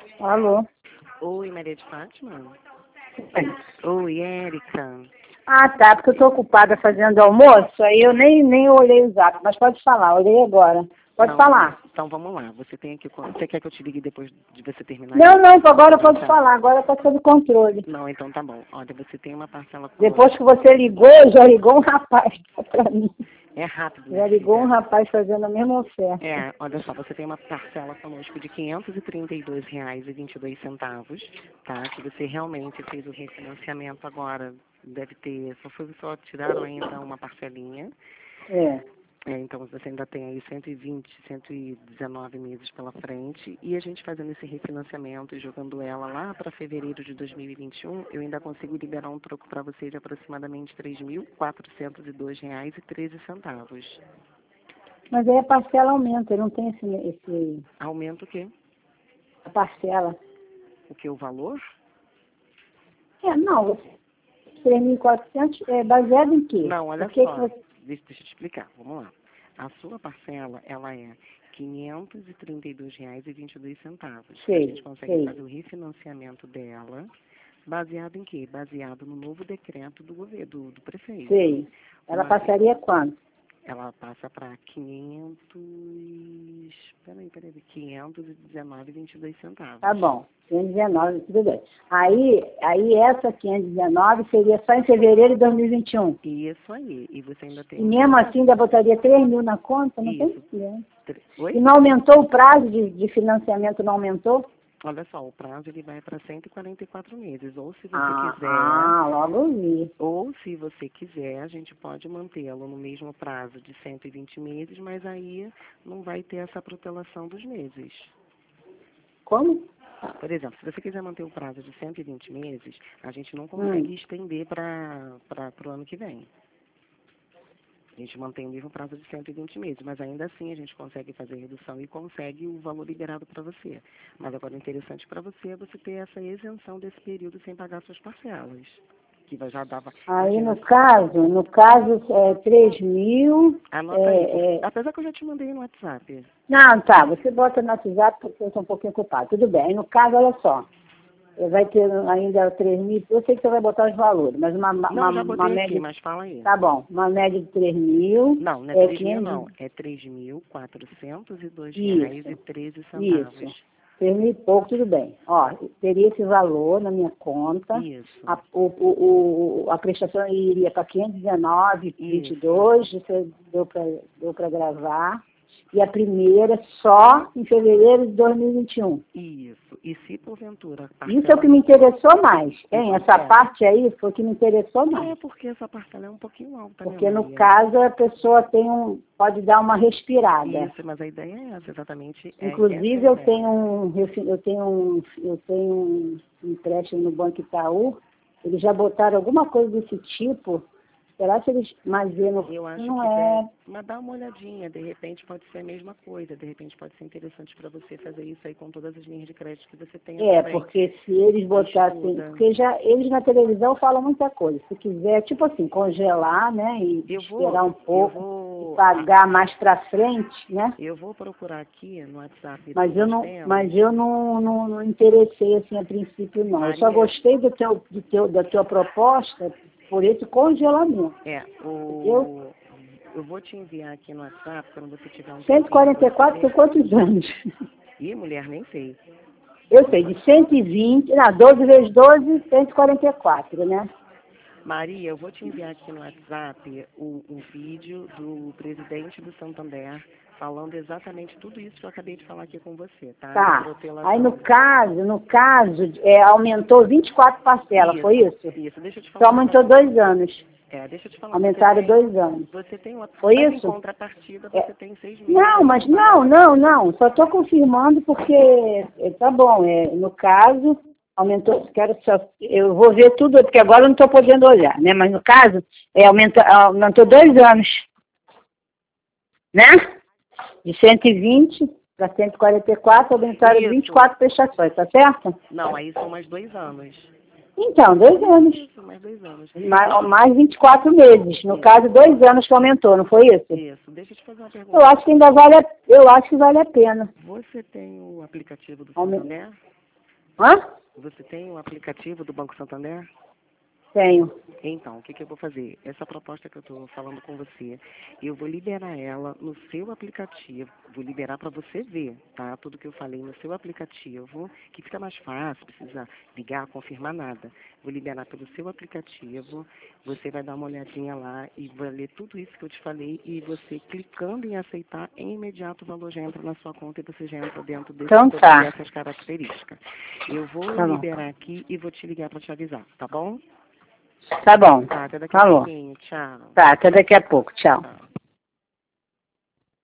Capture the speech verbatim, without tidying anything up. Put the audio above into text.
Alô? Oi, Maria de Fátima? Oi, Érica. Ah, tá, porque eu estou ocupada fazendo almoço, aí eu nem, nem olhei o zap, mas pode falar, olhei agora. Pode Não, falar. Então vamos lá. Você tem aqui. Você quer que eu te ligue depois de você terminar? Não, não, agora eu Então, posso tá. falar, agora está sob controle. Não, então tá bom. Olha, você tem uma parcela conosco. Depois que você ligou, já ligou um rapaz para mim. É rápido, Já né, ligou um filha? rapaz fazendo a mesma oferta. É, olha só, você tem uma parcela conosco de quinhentos e trinta e dois reais e vinte e dois centavos, tá? Que você realmente fez o refinanciamento agora, deve ter, só foi só tiraram ainda uma parcelinha. É. É, então você ainda tem aí cento e vinte, cento e dezenove meses pela frente, e a gente fazendo esse refinanciamento e jogando ela lá para fevereiro de dois mil e vinte e um, eu ainda consigo liberar um troco para você de aproximadamente três mil quatrocentos e dois reais e treze centavos. Mas aí a parcela aumenta, não tem esse, esse Aumenta o quê? a parcela. O que? O valor? É, não, três mil e quatrocentos é baseado em quê? Não, olha Por que só, que você... deixa, deixa eu te explicar, vamos lá. A sua parcela, ela é quinhentos e trinta e dois reais e vinte e dois centavos. A Sei, gente consegue sei. fazer o refinanciamento dela, baseado em quê? Baseado no novo decreto do governo, do, do prefeito. Sei. Ela Uma- passaria quanto? Ela passa para quinhentos, peraí, peraí, quinhentos e dezenove e vinte e dois centavos. Tá bom, quinhentos e dezenove, tudo bem. Aí, aí essa quinhentos e dezenove seria só em fevereiro de dois mil e vinte e um. Isso aí, e você ainda tem... E mesmo assim ainda botaria três mil na conta? Não tem Isso. problema. Tre- Oi? E não aumentou o prazo de, de financiamento, não aumentou? Olha só, o prazo ele vai para cento e quarenta e quatro meses, ou se você Ah, quiser... ah, logo vi. Ou, se você quiser, a gente pode mantê-lo no mesmo prazo de cento e vinte meses, mas aí não vai ter essa protelação dos meses. Como? Por exemplo, se você quiser manter o prazo de cento e vinte meses, a gente não consegue Hum. estender para o ano que vem. A gente mantém o mesmo prazo de cento e vinte meses, mas ainda assim a gente consegue fazer redução e consegue o valor liberado para você. Mas agora o interessante para você é você ter essa isenção desse período sem pagar suas parcelas. Que vai já dava. Aí Imagina, no caso, no caso é três mil. anota É, aí, é... apesar que eu já te mandei no WhatsApp. Não, tá, você bota no WhatsApp porque eu estou um pouquinho ocupado. Tudo bem. Aí no caso, olha só. Vai ter ainda três mil, eu sei que você vai botar os valores, mas uma, uma, Não, já uma botei média... aqui, mas fala aí. Tá bom, uma média de três mil. Não, não é é três mil quinhentos. não, é três mil quatrocentos e dois reais Isso, e treze isso. centavos. três mil e pouco, tudo bem. Ó, teria esse valor na minha conta. Isso. A, o, o, o, a prestação iria para quinhentos e dezenove e vinte e dois, isso deu para deu para gravar. E a primeira só em fevereiro de dois mil e vinte e um. Isso. E se porventura... a Isso é o parcela- que me interessou mais, hein? Isso, Essa é. parte aí foi o que me interessou mais. É porque essa parcela é um pouquinho alta, Porque né, no Maria? caso a pessoa tem um, pode dar uma respirada. Isso, mas a ideia é essa, exatamente. É Inclusive essa a eu ideia. tenho um, eu tenho um, eu tenho um empréstimo no Banco Itaú, eles já botaram alguma coisa desse tipo. Será que eles, mas eu não, Eu acho não que é. deve. Mas dá uma olhadinha, de repente pode ser a mesma coisa, de repente pode ser interessante para você fazer isso aí com todas as linhas de crédito que você tem É, também. porque se eles botassem, Estuda. porque já eles na televisão falam muita coisa. Se quiser, tipo assim, congelar, né, e Eu vou, esperar um eu pouco, vou, e pagar mais para frente, né? eu vou procurar aqui no WhatsApp Mas que eu nós não, temos. mas eu não, não, não interessei assim a princípio não. Eu só Maria, gostei do teu, do teu, da tua proposta por esse congelamento. é, Eu, o, eu vou te enviar aqui no WhatsApp quando você tiver um cento e quarenta e quatro tempinho por pra você quantos anos? ver. Ih, mulher, nem sei. Eu sei, de cento e vinte, não, doze vezes doze, cento e quarenta e quatro, né? Maria, eu vou te enviar aqui no WhatsApp o, o vídeo do presidente do Santander falando exatamente tudo isso que eu acabei de falar aqui com você, tá? Da Tá. protelação. Aí no caso, no caso, é, aumentou vinte e quatro parcelas, Isso, foi isso? Isso, deixa eu te falar. Só aumentou dois anos. É, deixa eu te falar. Aumentaram você tem, dois anos. Você tem uma, Foi mas isso? em contrapartida, É. você tem seis meses. Não, mas não, não, não. Só estou confirmando porque é, tá bom. É, no caso, aumentou. Quero só, eu vou ver tudo, porque agora eu não estou podendo olhar, né? Mas no caso, é, aumenta, aumentou dois anos. Né? De cento e vinte para cento e quarenta e quatro, aumentaram Isso. vinte e quatro prestações, tá certo? Não, aí são mais dois anos. Então, dois anos. Isso, mais dois anos. Mais, mais vinte e quatro meses. No caso, dois anos que aumentou, não foi isso? Isso, deixa eu te fazer uma pergunta. Eu acho que ainda vale a, eu acho que vale a pena. Você tem o aplicativo do Aumen- Santander? Hã? Você tem o aplicativo do Banco Santander? Tenho. Então, o que, que eu vou fazer? Essa proposta que eu estou falando com você, eu vou liberar ela no seu aplicativo, vou liberar para você ver, tá? Tudo que eu falei no seu aplicativo, que fica mais fácil, precisa ligar, confirmar nada. Vou liberar pelo seu aplicativo, você vai dar uma olhadinha lá e vai ler tudo isso que eu te falei e você clicando em aceitar, em imediato o valor já entra na sua conta e você já entra dentro desse, Então todas tá. essas características. Eu vou Tá bom. liberar aqui e vou te ligar para te avisar, tá bom? Tá bom. Tá, até daqui a Falou. pouquinho. Tchau. Tá, até daqui a pouco. Tchau. Tchau.